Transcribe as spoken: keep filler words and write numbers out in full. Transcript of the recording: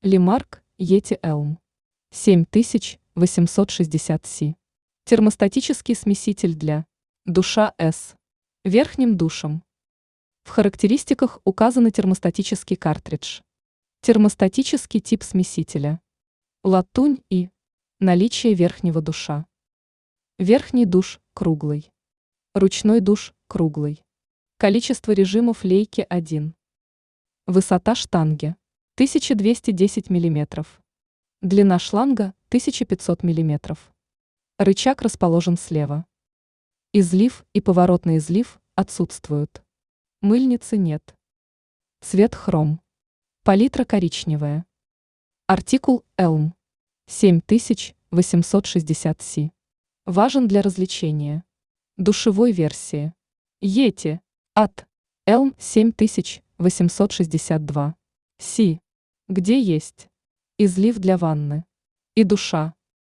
Лимарк Yeti Elm семь тысяч восемьсот шестьдесят си. Термостатический смеситель для душа S. Верхним душем. В характеристиках указан термостатический картридж. Термостатический тип смесителя. Латунь и наличие верхнего душа. Верхний душ круглый. Ручной душ круглый. Количество режимов лейки один. Высота штанги тысяча двести десять миллиметров. Длина шланга тысяча пятьсот миллиметров. Рычаг расположен слева. Излив и поворотный излив отсутствуют. Мыльницы нет. Цвет хром. Палитра коричневая. Артикул Elm семь тысяч восемьсот шестьдесят си. Важен для развлечения. Душевой версии. Yeti от Elm семь тысяч восемьсот шестьдесят два си. Где есть излив для ванны и душа.